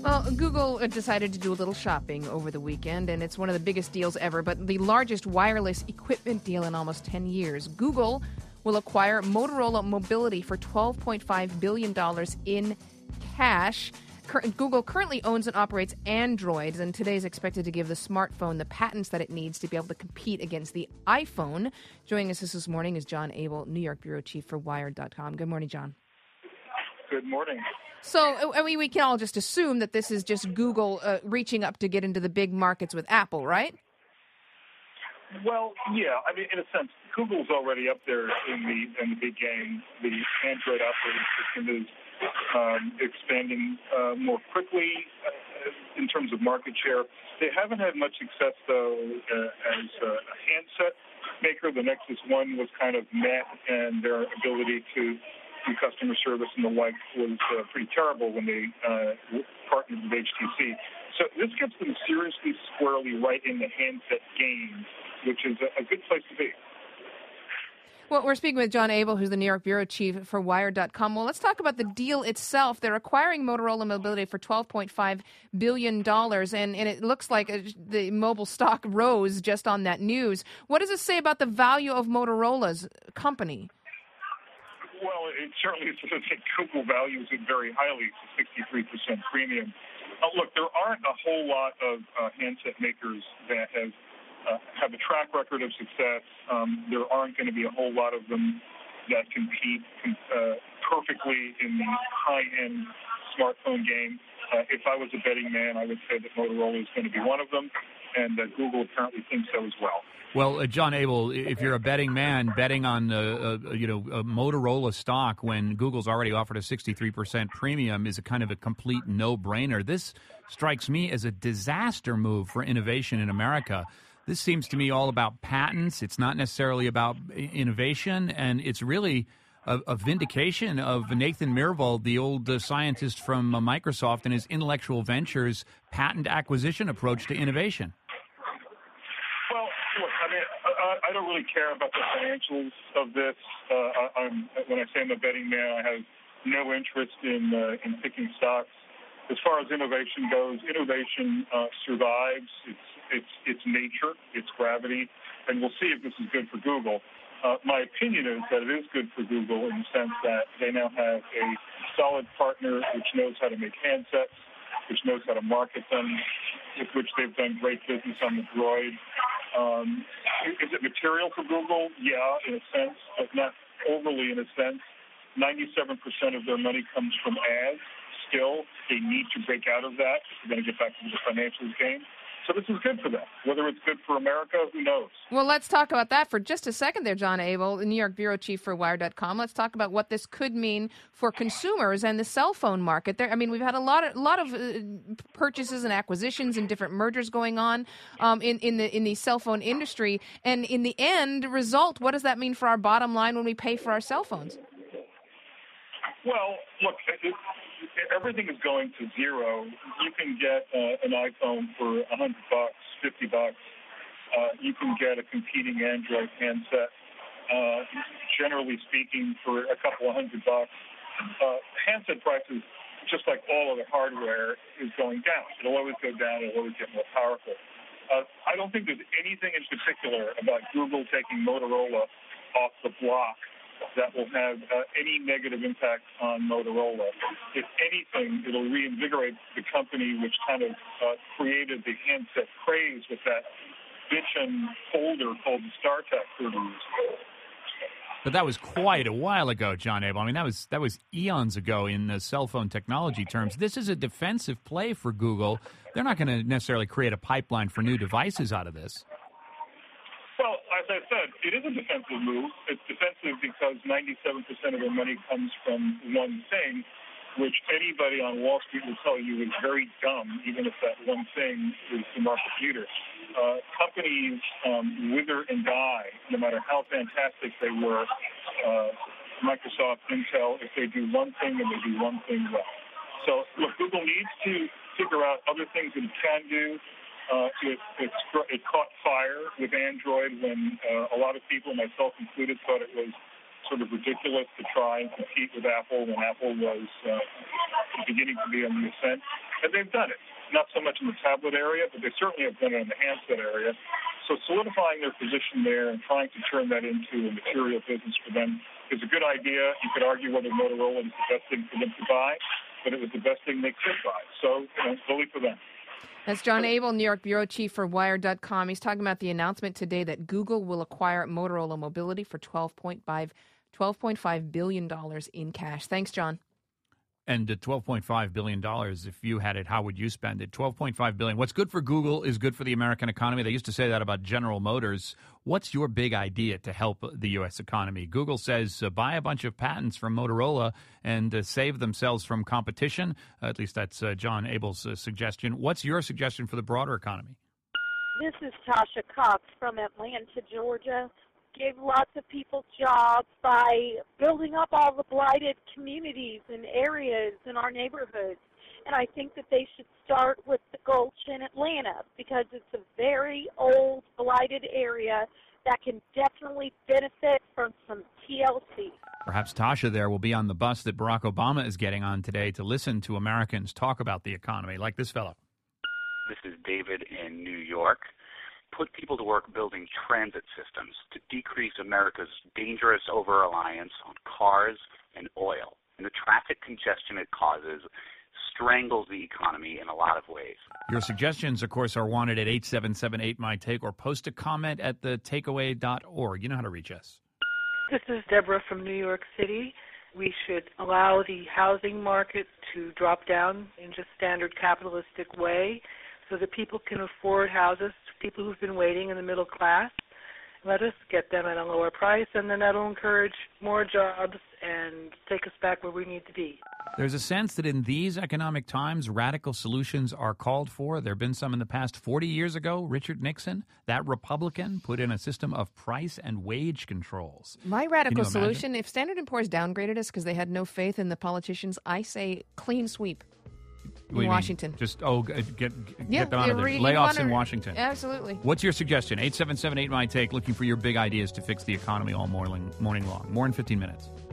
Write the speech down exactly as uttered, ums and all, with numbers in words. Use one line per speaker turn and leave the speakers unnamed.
Well, Google decided to do a little shopping over the weekend, and it's one of the biggest deals ever, but the largest wireless equipment deal in almost ten years. Google will acquire Motorola Mobility for twelve point five billion dollars in cash. Google currently owns and operates Android, and today is expected to give the smartphone the patents that it needs to be able to compete against the iPhone. Joining us this morning is John Abel, New York bureau chief for Wired dot com. Good morning, John.
Good morning.
So, I mean, we can all just assume that this is just Google uh, reaching up to get into the big markets with Apple, right?
Well, yeah. I mean, in a sense, Google's already up there in the in the big game. The Android operating system is um, expanding uh, more quickly uh, in terms of market share. They haven't had much success, though, uh, as a handset maker. The Nexus One was kind of meh, and their ability to do customer service and the like was uh, pretty terrible when they uh, partnered with H T C. So this gets them seriously, squarely right in the handset game, which is a, a good place to be.
Well, we're speaking with John Abel, who's the New York bureau chief for Wired dot com. Well, let's talk about the deal itself. They're acquiring Motorola Mobility for twelve point five billion dollars, and, and it looks like the mobile stock rose just on that news. What does it say about the value of Motorola's company?
Well, it certainly is. I think Google values it very highly. It's a sixty-three percent premium. Uh, look, there aren't a whole lot of uh, handset makers that have uh, have a track record of success. Um, there aren't going to be a whole lot of them that compete uh, perfectly in the high-end smartphone game. Uh, if I was a betting man, I would say that Motorola is going to be one of them, and uh, Google apparently thinks so as well.
Well, uh, John Abel, if you're a betting man, betting on uh, uh, you know a Motorola stock when Google's already offered a sixty-three percent premium is a kind of a complete no-brainer. This strikes me as a disaster move for innovation in America. This seems to me all about patents. It's not necessarily about innovation, and it's really a, a vindication of Nathan Myhrvold, the old uh, scientist from uh, Microsoft, and his intellectual ventures patent acquisition approach to innovation.
Well, look, I mean, I, I don't really care about the financials of this. Uh, I, I'm, when I say I'm a betting man, I have no interest in uh, in picking stocks. As far as innovation goes, innovation uh, survives. It's it's it's nature, it's gravity, and we'll see if this is good for Google. Uh, my opinion is that it is good for Google in the sense that they now have a solid partner which knows how to make handsets, which knows how to market them, with which they've done great business on the Droid. Um, is it material for Google? Yeah, in a sense, but not overly in a sense. ninety-seven percent of their money comes from ads. Still, they need to break out of that if they're going to get back into the financials game. So this is good for them. Whether it's good for America, who knows?
Well, let's talk about that for just a second there, John Abel, the New York bureau chief for Wired dot com. Let's talk about what this could mean for consumers and the cell phone market. There, I mean, we've had a lot of, a lot of uh, purchases and acquisitions and different mergers going on um, in, in, the, in the cell phone industry. And in the end result, what does that mean for our bottom line when we pay for our cell phones?
Well, look, it, everything is going to zero. You can get uh, an iPhone for a hundred bucks, fifty bucks. Uh, you can get a competing Android handset, uh, generally speaking, for a couple of hundred bucks. Uh, handset prices, just like all other hardware, is going down. It'll always go down. It'll always get more powerful. Uh, I don't think there's anything in particular about Google taking Motorola off the block that will have uh, any negative impact on Motorola. If anything, it'll reinvigorate the company which kind of uh, created the handset craze with that bitchin' folder called the StarTAC thirty years ago.
But that was quite a while ago, John Abel. I mean, that was that was eons ago in uh, cell phone technology terms. This is a defensive play for Google. They're not going to necessarily create a pipeline for new devices out of this.
Well, as I said, it is a defensive move. It's defensive because ninety-seven percent of their money comes from one thing, which anybody on Wall Street will tell you is very dumb, even if that one thing is the market leader. Uh, companies um, wither and die, no matter how fantastic they were. Uh, Microsoft, Intel, if they do one thing and they do one thing well. So, look, Google needs to figure out other things that it can do. Uh, it, it, it caught fire with Android when uh, a lot of people, myself included, thought it was sort of ridiculous to try and compete with Apple when Apple was uh, beginning to be on the ascent. And they've done it. Not so much in the tablet area, but they certainly have done it in the handset area. So solidifying their position there and trying to turn that into a material business for them is a good idea. You could argue whether Motorola is the best thing for them to buy, but it was the best thing they could buy. So, you know, bully for them.
That's John Abel, New York bureau chief for Wired dot com. He's talking about the announcement today that Google will acquire Motorola Mobility for twelve point five billion dollars in cash. Thanks, John.
And at twelve point five billion dollars, if you had it, how would you spend it? twelve point five billion dollars. What's good for Google is good for the American economy. They used to say that about General Motors. What's your big idea to help the U S economy? Google says uh, buy a bunch of patents from Motorola and uh, save themselves from competition. Uh, at least that's uh, John Abel's uh, suggestion. What's your suggestion for the broader economy?
This is Tasha Cox from Atlanta, Georgia. Gave lots of people jobs by building up all the blighted communities and areas in our neighborhoods. And I think that they should start with the Gulch in Atlanta because it's a very old, blighted area that can definitely benefit from some T L C.
Perhaps Tasha there will be on the bus that Barack Obama is getting on today to listen to Americans talk about the economy, like this fellow.
This is David in New York. Put people to work building transit systems to decrease America's dangerous over-reliance on cars and oil. And the traffic congestion it causes strangles the economy in a lot of ways.
Your suggestions, of course, are wanted at eight seven seven eight my take or post a comment at the takeaway dot org. You know how to reach us.
This is Deborah from New York City. We should allow the housing market to drop down in just standard capitalistic way so that people can afford houses, people who've been waiting in the middle class. Let us get them at a lower price, and then that'll encourage more jobs and take us back where we need to be.
There's a sense that in these economic times, radical solutions are called for. There have been some in the past. forty years ago, Richard Nixon, that Republican, put in a system of price and wage controls.
My radical solution, if Standard and Poor's downgraded us because they had no faith in the politicians, I say clean sweep. In Washington.
Mean? Just, oh, get, get,
yeah,
get them out of there.
Re-
Layoffs
wanna,
in Washington.
Absolutely.
What's your suggestion? eight seven seven eight my take, looking for your big ideas to fix the economy all morning, morning long. More in fifteen minutes.